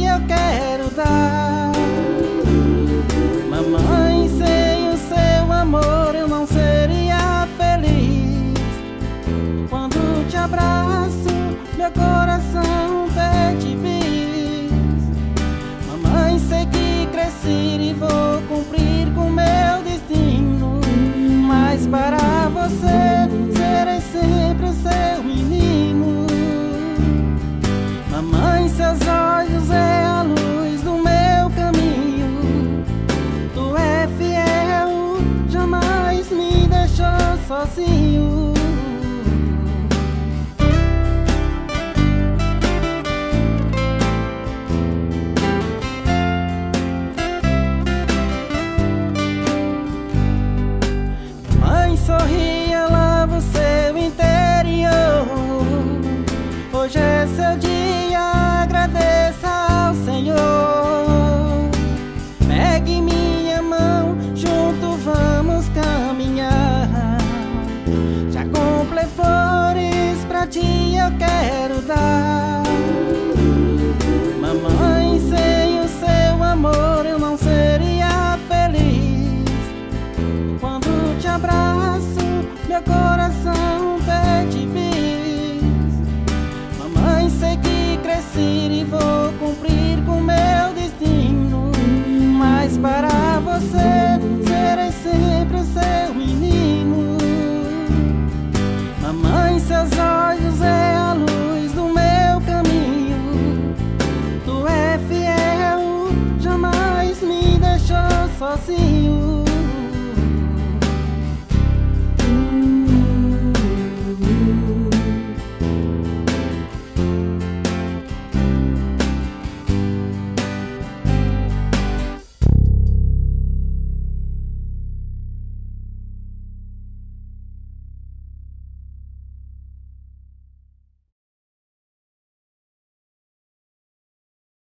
eu quero dar. Mamãe, sem o seu amor eu não seria feliz. Quando te abraço, meu coração pede bis. Mamãe, sei que cresci e vou cumprir com meu destino, mas para você serei sempre o seu menino. Mamãe, seus olhos é a luz do meu caminho. Tu é fiel, jamais me deixou sozinho. Mãe, sorria, lava o seu interior. Hoje é seu dia, agradeça ao Senhor. Pegue minha mão, junto vamos caminhar. Já comprei flores pra ti, eu quero dar. Mamãe, sem o seu amor eu não seria feliz. Quando te abraço, meu coração pede bis. Mamãe, sei que cresci